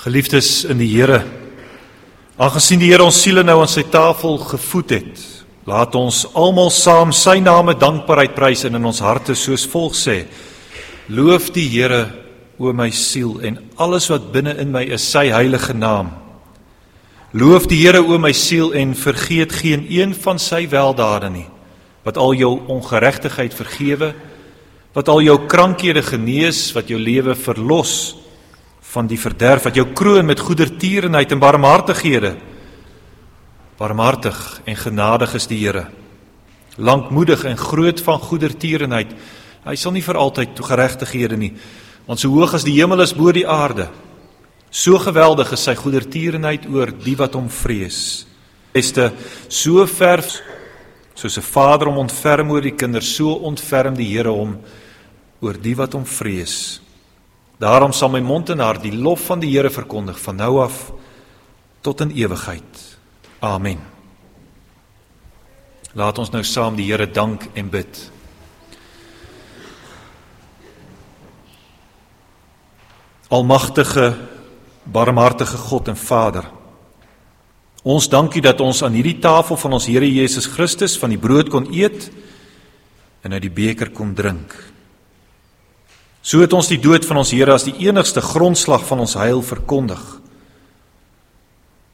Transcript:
Geliefdes in die Here, aangesien die Here ons siele nou aan sy tafel gevoed het, laat ons almal saam sy name dankbaarheid prys en in ons harte soos volg sê: Loof die Here, o my siel, en alles wat binne in my is sy heilige naam. Loof die Here, o my siel, en vergeet geen een van sy weldade nie, wat al jou ongeregtigheid vergewe, wat al jou krankhede genees, wat jou lewe verlos van die verderf, wat jou kroon met goedertierenheid en barmhartighede. Barmhartig en genadig is die Here, lankmoedig en groot van goedertierenheid. Hy sal nie vir altyd geregtighede nie, want so hoog as die hemel is bo die aarde, so geweldig is sy goedertierenheid oor die wat hom vrees. So ver, soos 'n vader hom ontferm oor die kinders, so ontferm die Here hom oor die wat hom vrees. Daarom sal my mond en hart die lof van die Here verkondig, van nou af tot in ewigheid. Amen. Laat ons nou saam die Here dank en bid. Almagtige, barmhartige God en Vader, ons dank U dat ons aan hierdie tafel van ons Here Jesus Christus van die brood kon eet en uit die beker kon drink. So het ons die dood van ons Here as die enigste grondslag van ons heil verkondig.